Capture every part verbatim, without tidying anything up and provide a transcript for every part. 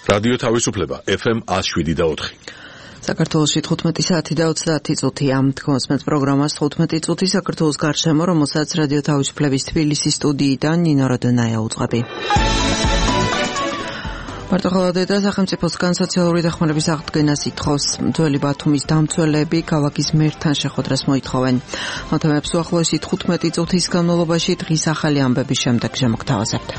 რადიო თავისუფლება ეფ ემ one oh seven და four. საქართველოში თხუთმეტი საათი და ოცდაათი წუთია. თქვენს პროგრამას თხუთმეტი წუთი საქართველოს გარშემო, რომელსაც რადიო თავისუფლების თბილისის სტუდიიდან ნინო როდონაია უძღვები. მარტოხელა და სახელმწიფოსგან სოციალური დახმარების აღდგენას ითხოვს. ძველი ბათუმის დამცველები ქალაქის მერთან შეხვედრას მოითხოვენ. მათ ამბებს უახლოესი თხუთმეტი წუთის განმავლობაში დღის ახალი ამბების შემდეგ შემოგთავაზებთ.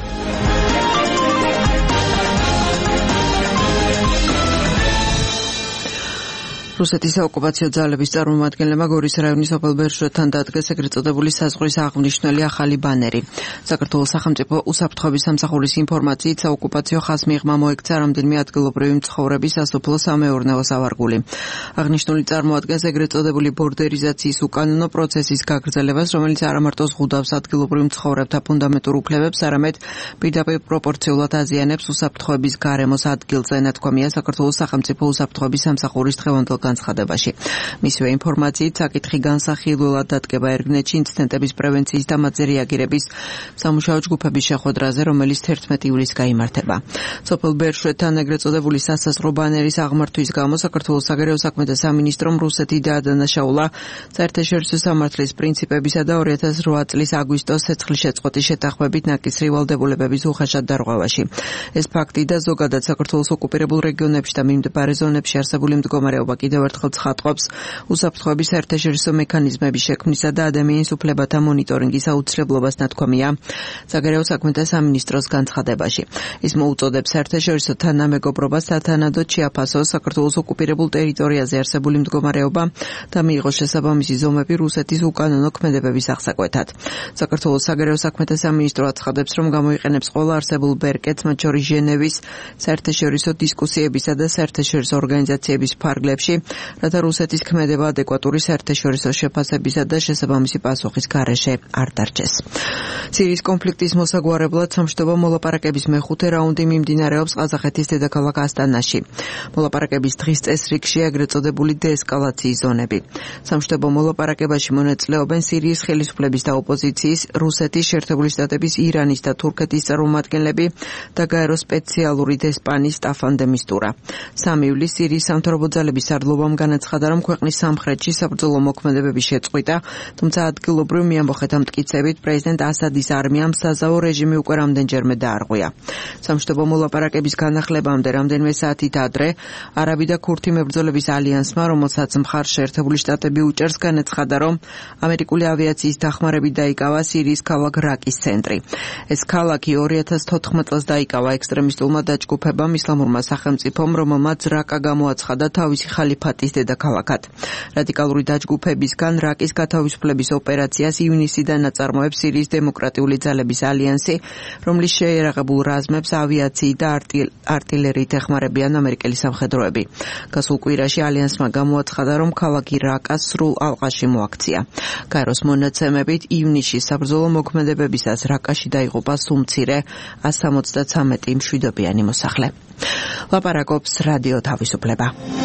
რუსეთის საოკუპაციო ძალების წარმომადგენლებმა გორის რაიონის სოფელ ბერშოთთან დადგეს ეგრეთ წოდებული საზღვრის აღნიშნული ახალი ბანერი. საქართველოს სახელმწიფო უსაფრთხოების სამსახურის ინფორმაციით საოკუპაციო ხაზს მიღმა მოექცა რამდენიმე ადგილობრივი მცხოვრების სასოფლო სამეურნეო სავარგული. აღნიშნული წარმოადგენს ეგრეთ წოდებული ბორდერიზაციის უკანონო პროცესის გაგრძელებას, რომელიც არა მარტო ზღუდავს ადგილობრივ მცხოვრებთა ფუნდამენტურ უფლებებს, არამედ პირდაპირ პროპორციულად აზიანებს უსაფრთხოების გარემოს ადგილზე, ნათქვამია საქართველოს სახელმწიფო უსაფრთხოების სამსახურის დღევანდელ განცხადებაში. მისივე ინფორმაციით საკითხი განსახილველად დადგება ერგნეთში ინციდენტების პრევენციის და მათზე რეაგირების სამუშაო ჯგუფების შეხვედრაზე, რომელიც თერთმეტი ივლისს გაიმართება. სოფელ ბერშოთთან ეგრეთ წოდებული სასაზღვრო ბანერის აღმართვის გამო საქართველოს საგარეო საქმეთა სამინისტრომ რუსეთი დაადანაშაულა საერთაშორისო სამართლის პრინციპებისა და ორი ათას რვა წლის აგვისტოს ცეცხლის შეწყვეტის შეთანხმებით ნაკისრი ვალდებულებების უხეშად დარღვევაში. ეს ფაქტი და ზოგადად საქართველოს ოკუპირებულ რეგიონებში და მიმდებარე ზონებში არსებული მდგომარეობა კიდევ ერთხელ ცხადყოფს უსაფრთხოების საერთაშორისო მექანიზმების შექმნისა და ადამიანის უფლებათა მონიტორინგის აუცილებლობას, ნათქვამია საგარეო საქმეთა სამინისტროს განცხადებაში. ის მოუწოდებს საერთაშორისო თანამეგობრობას სათანადოდ შეაფასოს საქართველოს ოკუპირებულ ტერიტორიაზე არსებული მდგომარეობა და მიიღოს შესაბამისი ზომები რუსეთის უკანონო ქმედებების აღსაკვეთად. საქართველოს საგარეო საქმეთა სამინისტრო აცხადებს, რომ გამოიყენებს ყველა არსებულ ბერკეტს, მათ შორის ჟენევის საერთაშორისო დისკუსიებისა და საერთაშორისო ორგანიზაციების ფარგლებში, რათა რუსეთის ქმედება ადეკვატური საერთაშორისო შეფასებისა და შესაბამისი პასუხის გარეშე არ დარჩეს. სირიის კონფლიქტის მოსაგვარებლად სამშვიდობო მოლაპარაკების მეხუთე რაუნდი მიმდინარეობს ყაზახეთის დედაქალაქ ასტანაში. მოლაპარაკების დღის წესრიგში ეგრეთ წოდებული დეესკალაციის ზონები. სამშვიდობო მოლაპარაკებაში მონაწილეობენ სირიის ხელისუფლების და ოპოზიციის, რუსეთის, შეერთებული შტატების, ირანის და თურქეთის წარმომადგენლები და გაერო სპეციალური დესპანის სტაფან დე მისტურა. სამი ივლისს სირიის სამთავრობო ძალების სარდლობამ განაცხადა, რომ ქვეყნის სამხრეთში საბრძოლო მოქმედებები შეწყვიტა, თუმცა ადგილობრივ მიამბოხეთა მტკიცებით პრეზიდენტ ასადის არმიამ საზავო რეჟიმი უკვე რამდენჯერმე დაარღვია. სამშვიდობო მოლაპარაკების განახლებამდე რამდენიმე საათით ადრე არაბი და ქურთი მებრძოლების ალიანსმა, რომელსაც მხარს შეერთებული შტატები უჭერს, განაცხადა, რომ ამერიკული ავიაციის დახმარებით დაიკავა სირიის ქალაქ რაკის ცენტრი. ეს ქალაქი ორი ათას თოთხმეტ წელს დაიკავა ექსტრემისტულმა დაჯგუფებამ ისლამურმა სახელმწიფომ, რომელმაც რაკა გამოაცხადა თავისი ხალიფატის დედაქალაქად. რადიკალური დაჯგუფებისგან რაკის გათავისუფლების ოპერაციას ივნისიდან აწარმოებს სირიის დემოკრატიული ძალების ალიანსი, რომლის შეიარაღებულ რაზმებს ავიაციით და არტილერიით ეხმარებიან ამერიკელი სამხედროები. გასულ კვირაში ალიანსმა გამოაცხადა, რომ ქალაქი რაკა სრულ ალყაში მოაქცია. გაეროს მონაცემებით ივნისში საბრძოლო მოქმედებებისას რაკაში დაიღუპა სუმცირე one seventy-three მშვიდობიანი მოსახლე. ლაპარაკობს რადიო თავისუფლება.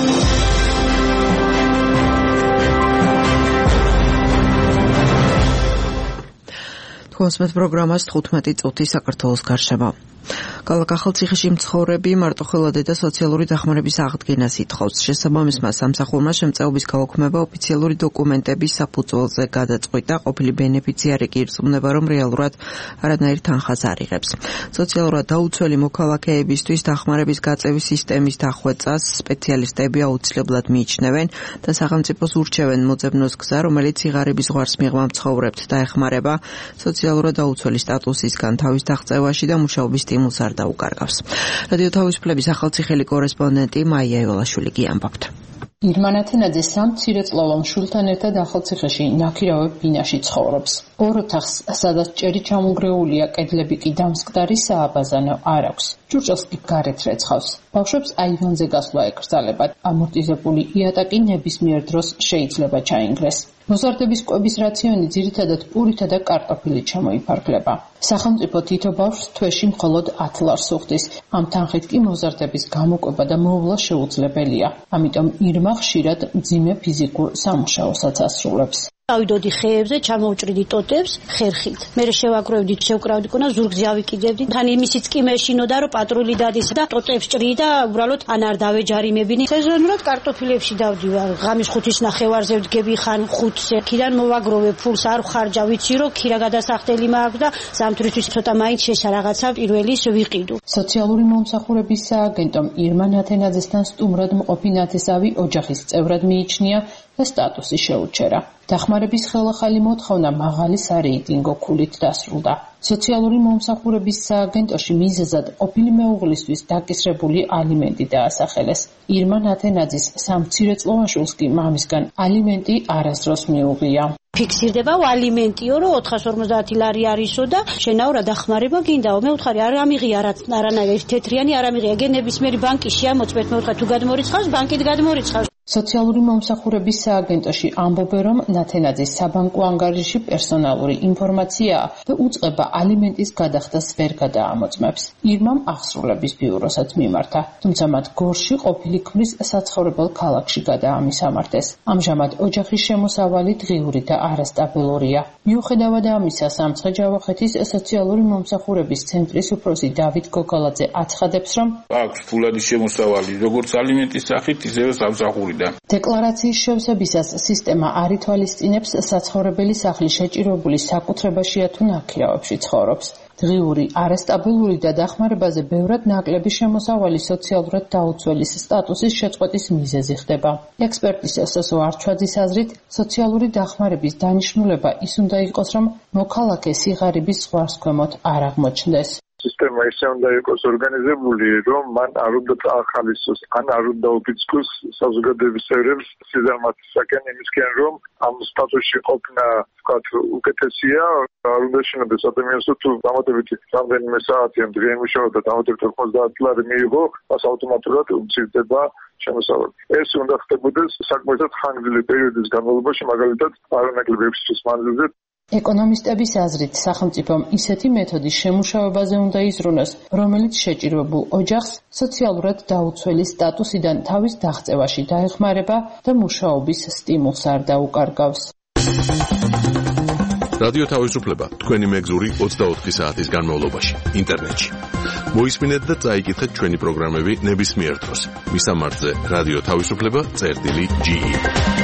თქვენს პროგრამას თხუთმეტი წუთი საქართველოს გარშემო. ქალაქ ახალციხეში მცხოვრები მარტოხელა და სოციალური დახმარების აღდგენას ითხოვს. შესაბამისმა სამსახურმა შემწეობის გაუქმება ოფიციალური დოკუმენტების საფუძველზე გადაწყვიტა. ყოფილი ბენეფიციარი კი ირწმუნება, რომ რეალურად არანაირ თანხას არ იღებს. სოციალურად დაუცველი მოქალაქეებისთვის დახმარების გაწევის სისტემის დახვეწას სპეციალისტები აუცილებლად მიიჩნევენ და სახელმწიფოს ურჩევენ მოძებნოს გზა, რომელიც სიღარიბის ზღვარს მიღმა მცხოვრებთ დაეხმარება სოციალურად დაუცველი სტატუსისგან თავის დაღწევაში და მუშაობის სტიმულს არ დაუკარგავს. რადიო თავისუფლების ახალციხელი კორესპონდენტი მაია ევოლაშვილი გიამბობთ. ირმან ათენაძე სამ მცირეწლოვან შვილთან ერთად ახალციხეში ნაქირავებ ბინაში ცხოვრობს. ორ ოთახს, სადაც ჭერი ჩამონგრეულია, კედლები კი დამსკდარი სააბაზანო არ აქვს. ჭურჭელს კი გარეთ რეცხავს. ბავშვებს აივანზე გასვლა ეკრძალებათ. ამორტიზებული იატაკი ნებისმიერ დროს შეიძლება ჩაინგრეს. მოზარდების კვების რაციონი ძირითადად პურითა და კარტოფილით ჩამოიფარგლება. სახელმწიფო თითო ბავშვს თვეში მხოლოდ ათ ლარს უხდის. ამ თანხით კი მოზარდების გამოკვება და მოვლა შეუძლებელია. ამიტომ ირმა ხშირად მძიმე ფიზიკურ სამუშაოსაც ასრულებს. ავიდოდი ხეებზე, ჩამოვჭრიდი ტოტებს ხერხით. მე შევაგროვდი, შევკრავდი კონა ზურგზე ავიკიდებდი. თან იმისიც კი მეშინოდა, რომ პატრული დადის და ტოტებს ჭრი და უბრალოდ ან არ დავეჯარიმებინი. სეზონურად კარტოფილებში დავდივარ. ღამის ხუთის ნახევარზე ვდგები ხან ხუთზე. ქიდან მოვაგროვე ფულს, არ ხარჯა, ვიცი რომ ქირა გადასახდელი მაქვს და ზამთრისთვის ცოტა მაინც შეშა რაღაცა პირველის ვიყიდო. სოციალური მომსახურების სააგენტომ ირმა ნათენაძესთან სტუმრად მყოფი ნათესავი ოჯახის წევრად მიიჩნია და სტატუსი შეუჩერა. დახმარების ხელახალი მოთხოვნა მაღალი სარეიტინგო ქულით დასრულდა. სოციალური მომსახურების სააგენტოში მიზეზად ყოფილი მეუღლისთვის დაკისრებული ალიმენტი დაასახელეს. ირმა ნათენაძის სამცირეწლოვან შვილს კი მამისგან ალიმენტი არასდროს მიუღია. ფიქსირდება ალიმენტიო, რომ ოთხას ორმოცდაათი ლარი არისო და შენაო რა დახმარება გინდაო. მე ვთხარი არ ამიღია არანაირი თეთრიანი არ ამიღია. გენებისმიერი ბანკი შეამოწმეთ, მე ვთხარი თუ გადმორიცხავს, ბანკით გადმორიცხავს. სოციალური მომსახურების სააგენტოში ამბობენ, რომ ნათენაძის საბანკო ანგარიში პერსონალური ინფორმაციაა და უწყება ალიმენტის გადახდას ვერ გადაამოწმებს. ირმამ აღსრულების ბიუროსაც მიმართა, თუმცა მათ გორში ყოფილი ქმრის საცხოვრებელ ქალაქში გადაამისამართეს. ამჟამად ოჯახის შემოსავალი დღიური და არასტაბილურია. მიუხედავად ამისა, სამცხე-ჯავახეთის სოციალური მომსახურების ცენტრის უფროსი დავით გოგოლაძე აცხადებს, რომ აქვს ფულადი შემოსავალი როგორც ალიმენტის სახით, ისევე სამსახური. დეკლარაციის შევსებისას სისტემა არ ითვალისწინებს საცხოვრებელი სახლი შეჭირებული საკუთრებაშია თუ ნაქირავებში ცხოვრობს. დღიური, არასტაბილური და დახმარებაზე ბევრად ნაკლები შემოსავალი სოციალურად დაუცველის სტატუსის შეწყვეტის მიზეზი ხდება. ექსპერტის სოსო არჩვაძის აზრით, სოციალური დახმარების დანიშნულება ის უნდა იყოს, რომ მოქალაქე სიღარიბის ზღვარს ქვემოთ არ აღმოჩნდეს. სისტემა ისე უნდა იყოს ორგანიზებული, რომ მან არ უნდა ახალისოს, ან არ უნდა ოფიცკოს საზოგადოების წევრებს სიზარმაცისაკენ იმისკენ, რომ ამ სტატუსში ყოფნა, ვთქვათ, უკეთესია, არ უნდა შენობდეს ადამიანს, თუ დამატებითი რამდენიმე საათი ამ დღე იმუშავა და დამატებით ორმოცდაათი ლარი მიიღო, მას ავტომატურად უმცირდება შემოსავალი. ეს უნდა ხდებოდეს საკმაოდ ხანგრძლივი პერიოდის განმავლობაში, მაგალითად, არანაკლებ ექვსი წლის მანძილზე. ეკონომისტების აზრით, სახელმწიფომ ისეთი მეთოდის შემუშავებაზე უნდა იზრუნოს, რომელიც შეჭირებულ ოჯახს სოციალურად დაუცველი სტატუსიდან თავის დაღწევაში დაეხმარება და მუშაობის სტიმულს არ დაუკარგავს. რადიო თავისუფლება თქვენი მეგზური ოცდაოთხი საათის განმავლობაში ინტერნეტში. მოისმინეთ და წაიკითხეთ ჩვენი პროგრამები ნებისმიერ დროს. მისამართზე რადიო თავისუფლება წერტილი ჯი ი.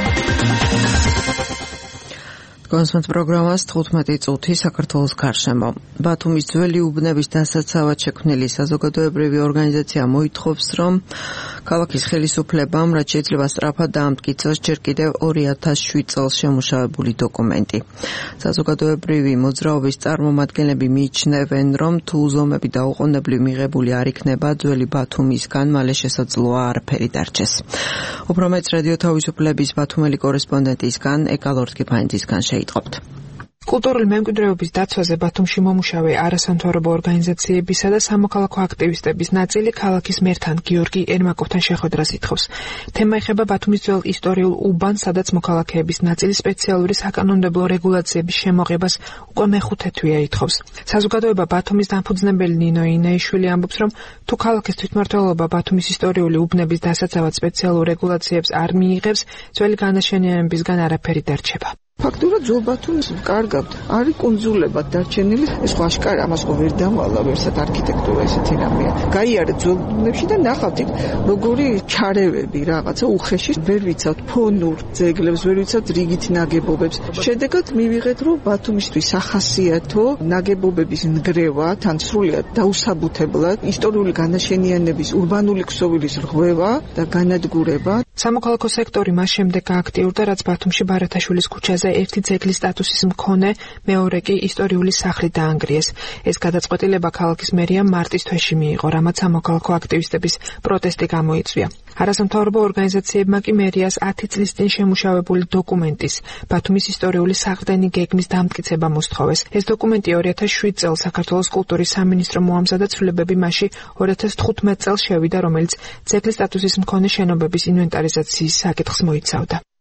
კონსმეთ პროგრამას თხუთმეტი წუთი საქართველოს გარშემო. ბათუმის ძველი უბნების დასაცავად შექმნილი საზოგადოებრივი ორგანიზაცია მოითხოვს, რომ ქალაქის ხელისუფლებამ რაც შეიძლება სწრაფად დაამტკიცოს ჯერ კიდევ ორი ათას შვიდ წელს შემუშავებული დოკუმენტი. საზოგადოებრივი მოძრაობის წარმომადგენლები მიიჩნევენ, რომ თუ ზომები დაუყოვნებლივ მიღებული არ იქნება ძველი ბათუმისგან, მალე შესაძლოა არაფერი დარჩეს. უფრო მეც რადიო თავისუფლების ბათუმელი კორესპონდენტისგან ეკალორთკიფანიძისგან იტყობთ. კულტურული მემკვიდრეობის დაცვაზე ბათუმში მომუშავე არასამთავრობო ორგანიზაციებისა და სამოქალაქო აქტივისტების ნაწილი ქალაქის მერთან გიორგი ერმაკოვთან შეხვედრას ითხოვს. თემა ეხება ბათუმის ძველ ისტორიულ უბანს, სადაც მოქალაქეების ნაწილი სპეციალური საკანონმდებლო რეგულაციების შემოღებას უკვე მეხუთე თვეა ითხოვს. საზოგადოება ბათუმის დამფუძნებელი ნინო ინაიშვილი ამბობს, რომ თუ ქალაქის თვითმმართველობა ბათუმის ისტორიული უბნების დასაცავად სპეციალურ რეგულაციებს არ მიიღებს, ძველი განაშენიანებისგან არაფერი დარჩება. ფაქტურად ძველ ბათუმს კარგავთ, არის კუნძულებად დარჩენილი, ეს ხო აშკარა, ამას ხო ვერ დავალა, ვერსად არქიტექტურა ესეთი რამეა. გაიარეთ ძველ ბუნებში და ნახავთ, როგორი ჩარევები რაღაცა უხეში, ვერ ვიცავთ ფონურ ძეგლებს, ვერ ვიცავთ რიგით ნაგებობებს. შედეგად მივიღეთ, რომ ბათუმისთვის სახასიათო ნაგებობების ნგრევა, თან სრულიად დაუსაბუთებლად, ისტორიული განაშენიანების ურბანული ქსოვილის რღვევა და განადგურება. სამოქალაქო სექტორი მას შემდეგ გააქტიურდა, რაც ბათუმში ბარათაშვილის ქუჩაზე ერთი ძეგლის სტატუსის მქონე, მეორე კი ისტორიული სახლი დაანგრიეს. ეს გადაწყვეტილება ქალაქის მერიამ მარტის თვეში მიიღო, რამაც სამოქალაქო აქტივისტების პროტესტი გამოიწვია. არასამთავრობო ორგანიზაციებმა კი მერიას ათი წლის წინ შემუშავებული დოკუმენტის, ბათუმის ისტორიული საყრდენი გეგმის დამტკიცება მოსთხოვეს. ეს დოკუმენტი ორი ათას შვიდ წელს საქართველოს კულტურის სამინისტრო მოამზადა, ცვლილებები მასში ორი ათას თხუთმეტ წელს შევიდა, რომელიც ძეგლის სტატუსის მქონე შენობების ინვენტარიზაციის საკითხს მოიცავდა.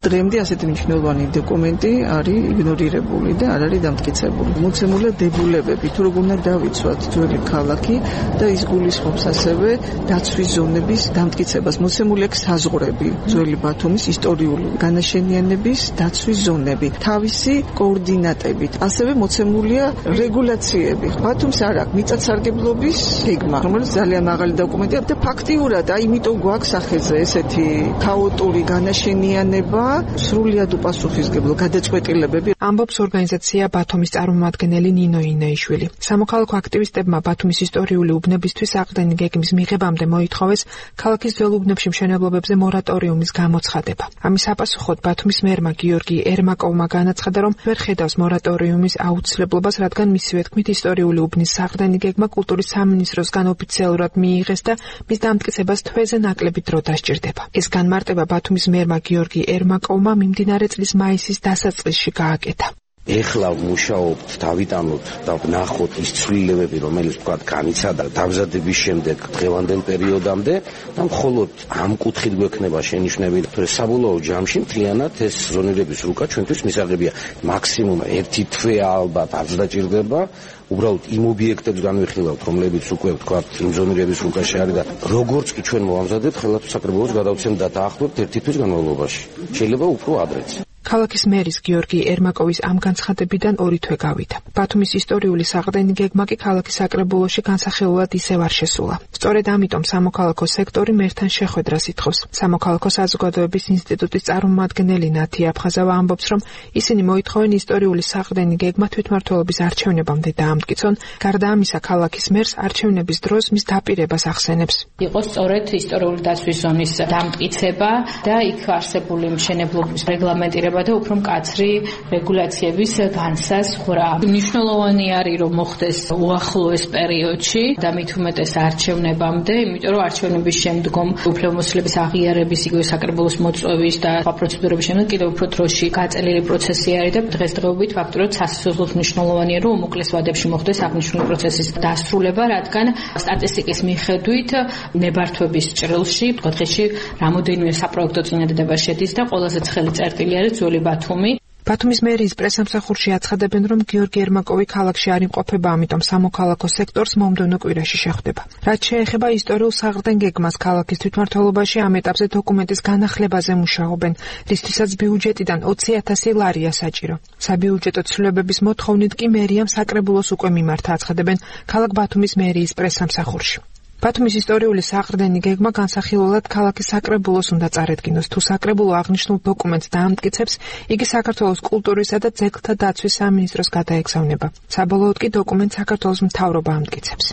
დღემდე ასეთი მნიშვნელოვანი დოკუმენტი არის იგნორირებული და არ არის დამტკიცებული. მოცემულია დებულებები, თუ როგორ უნდა დავიცვათ ძველი ქალაქი და ის გულისხმობს ასევე დაცვის ზონების დამტკიცებას. მოცემულია საზღვრები, ძველი ბათუმის ისტორიული განაშენიანების დაცვის ზონები, თავისი კოორდინატებით. ასევე მოცემულია რეგულაციები. ბათუმს არ აქვს მიწათსარგებლობის გეგმა, რომელიც ძალიან მაღალი დოკუმენტია და ფაქტიურად, აი, იმიტომ გვაქვს სახეზე ესეთი ქაოტური განაშენიანება, სრულიად უპასუხისმგებლო გადაწყვეტილებები. ამბობს ორგანიზაცია ბათუმის წარმომადგენელი ნინო ინეიშვილი. სამოქალაქო აქტივისტებმა ბათუმის ისტორიული უბნებისთვის აყდენი გეგმის მიღებამდე მოითხოვეს ქალაქის ძველ უბნებში მშენებლობებზე მორატორიუმის გამოცხადება. ამის საპასუხოდ ბათუმის მერმა გიორგი ერმაკოვმა განაცხადა, რომ ვერ ხედავს მორატორიუმის აუცილებლობას, რადგან მისივე თქმით ისტორიული უბნის საყრდენი გეგმა კულტურის სამინისტროსგან ოფიციალურად მიიღეს და მის დამტკიცებას თვეზე ნაკლები დრო დასჭირდება. ეს განმარტება ბათუმის მერმა გიორგი ერმაკოვმა მიმდინარე წლის მაისის დასაწყისში გააკეთა. ეხლა მუშაობთ, დავიტანოთ და ვნახოთ ის ცვლილებები, რომელიც თქვათ განიცადა დამზადების შემდეგ დღევანდელ პერიოდამდე და მხოლოდ ამ კუთხით გვექნება შენიშვნები, თუ საბოლოო ჯამში მთლიანად ეს ზონირების რუკა ჩვენთვის მისაღებია. მაქსიმუმ ერთი თვე ალბათ არ დაჭირდება. უბრალოდ იმ ობიექტებს განვიხილავთ, რომლებიც უკვე თქვათ იმ ზონირების რუკაში არის და როგორც კი ჩვენ მოვამზადებთ, ხელათ საკრებულოს გადავცემთ და დაახლოებით ერთი თვის განმავლობაში. შეიძლება უფრო ადრეც. ქალაქის მერის გიორგი ერმაკოვის ამ განცხადებიდან ორი თვე გავიდა. ბათუმის ისტორიული საყრდენი გეგმა კი ქალაქის საკრებულოში განსახილულად ისევ არ შესულა. სწორედ ამიტომ სამოქალაქო სექტორი მერთან შეხვედრას ითხოვს. სამოქალაქო საზოგადოების ინსტიტუტის წარმომადგენელი ნათია აფხაზავა ამბობს, რომ ისინი მოითხოვენ ისტორიული საყრდენი გეგმა თვითმმართველობის არჩევნებამდე დაამტკიცონ. გარდა ამისა, ქალაქის მერს არჩევნების დროს მის დაპირებას ახსენებს. იყო სწორედ ისტორიული დაცვის ზონის დამტკიცება და იქ არსებული მშენებლობის რეგლამენტირება და უფრო მკაცრი რეგულაციების განსაზღვრა. მნიშვნელოვანი არის, რომ მოხდეს უახლოეს პერიოდში და მით უმეტეს არჩევნებამდე, იმიტომ რომ არჩევნების შემდგომ უფლებამოსილების აღიარების, იგივე საკრებულოს მოწვევის და სხვა პროცედურების შემდეგ კიდევ უფრო დროში გაწელილი პროცესი არის და დღესდღეობით ფაქტურად სასიცოცხლოდ მნიშვნელოვანია, რომ უმოკლეს ვადებში მოხდეს აღნიშნული პროცესის დასრულება, რადგან სტატისტიკის მიხედვით ნებართვების ჭრილში დღეში რამოდენიმე საპროექტო წინადადება შედის და ყველაზე ცხელი წერტილი არის ძველი ბათუმი. ბათუმის მერის პრესამსახურში აცხადებენ, რომ გიორგი ერმაკოვი ქალაქში არ იმყოფება, ამიტომ სამოქალაქო სექტორს მომდევნო კვირაში შეხვდება. რაც შეეხება ისტორიულ საყრდენ გეგმას, ქალაქის თვითმმართველობაში ამ ეტაპზე დოკუმენტის განახლებაზე მუშაობენ, რისთვისაც ბიუჯეტიდან ოცი ათასი ლარია საჭირო. საბიუჯეტო ცვლილებების მოთხოვნით კი მერიამ საკრებულოს უკვე მიმართა, აცხადებენ ქალაქ ბათუმის მერიის პრესამსახურში. ბათუმის ისტორიული საყრდენი გეგმა განსახილულად ქალაქის საკრებულოს უნდა წარედგინოს. თუ საკრებულო აღნიშნულ დოკუმენტს დაამტკიცებს, იგი საქართველოს კულტურისა და ძეგლთა დაცვის სამინისტროს გადაეგზავნება. საბოლოოდ კი დოკუმენტს საქართველოს მთავრობა ამტკიცებს.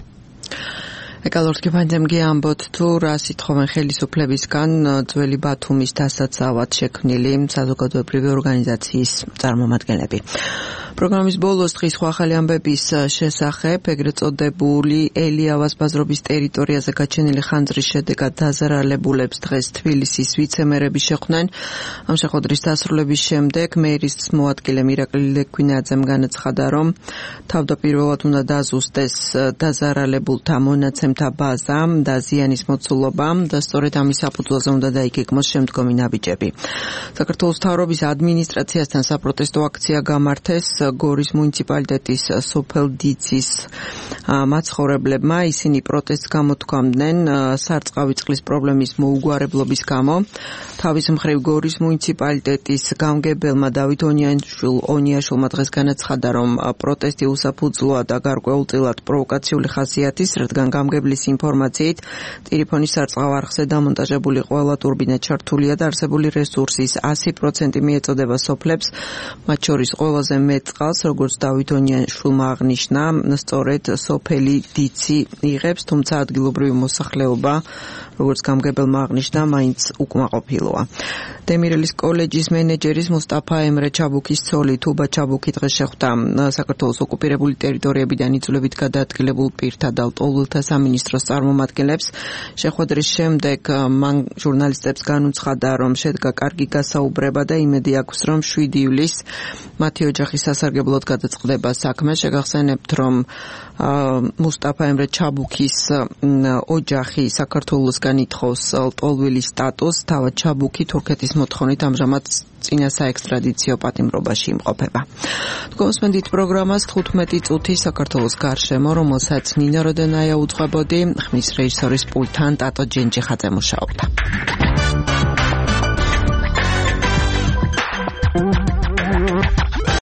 ეკალორსკი ფანძემგი ამბობთ, თუ რა სიტყვენ ხელისუფლებისგან ძველი ბათუმის დასაცავად შექმნილი საზოგადოებრივი ორგანიზაციის წარმომადგენლები. პროგრამის ბოლოს დღის სხვა ახალი ამბების შესახებ ეგრეთ წოდებული ელიავას ბაზრობის ტერიტორიაზე გაჩენილი ხანძრის შედეგად დაზარალებულებს დღეს თბილისის ვიცემერები შეხვდნენ. ამ შეხვედრის დასრულების შემდეგ მერის მოადგილე მირაკლი ლეკვინაძემ განაცხადა, რომ თავდაპირველად უნდა დაზუსტეს დაზარალებულთა მონაცემთა ბაზა და ზიანის მოცულობა და სწორედ ამის საფუძველზე უნდა დაიგეგმოს შემდგომი ნაბიჯები. საქართველოს მთავრობის ადმინისტრაციასთან საპროტესტო აქცია გამართეს გორის მუნიციპალიტეტის სოფელ დიცის მაცხოვრებლებმა. ისინი პროტესტს გამოთქვამდნენ სარწყავი წყლის პრობლემის მოუგვარებლობის გამო. თავის მხრივ გორის მუნიციპალიტეტის გამგებელმა დავით ონიაშვილმა დღეს განაცხადა, რომ პროტესტი უსაფუძვლოა და გარკვეულწილად პროვოკაციული ხასიათის, რადგან გამგებლის ინფორმაციით ტირიფონის სარწყავ არხზე დამონტაჟებული ყველა ტურბინა ჩართულია და არსებული რესურსის ასი პროცენტი მიეწოდება სოფლებს, მათ შორის ყველაზე მეტ წყალს, როგორც დავით ონიაშვილმა აღნიშნა, სწორედ სოფელი დიცი იღებს, თუმცა ადგილობრივი მოსახლეობა, როგორც გამგებელმა აღნიშნა, მაინც უკმაყოფილოა. დემირელის კოლეჯის მენეჯერის მუსტაფა ემრე ჩაბუქის ცოლი თუბა ჩაბუქი დღეს შეხვდა საქართველოს ოკუპირებული ტერიტორიებიდან იწვევით გადაადგილებულ პირთა და ლტოლვილთა სამინისტროს წარმომადგენლებს. შეხვედრის შემდეგ მან ჟურნალისტებს განუცხადა, რომ შედგა კარგი გასაუბრება და იმედი აქვს, რომ შვიდი ივლისს მათი ოჯახის სასარგებლოდ გადაწყდება საქმე. შეგახსენებთ, რომ მუსტაფა ემრე ჩაბუქის ოჯახი საქართველოსგან ითხოვს ლტოლვილის სტატუსს, თავად ჩაბუქი თურქეთის მოთხოვნით ამჟამად წინა საექსტრადიციო პატიმრობაში იმყოფება. თქვენსმენდით პროგრამას თხუთმეტი წუთი საქართველოს გარშემო, რომელსაც ნინო როდენაია უძღვებოდი, ხმის რეჟისორის პულტთან ტატო ჯენჯიხაძე მუშაობდა.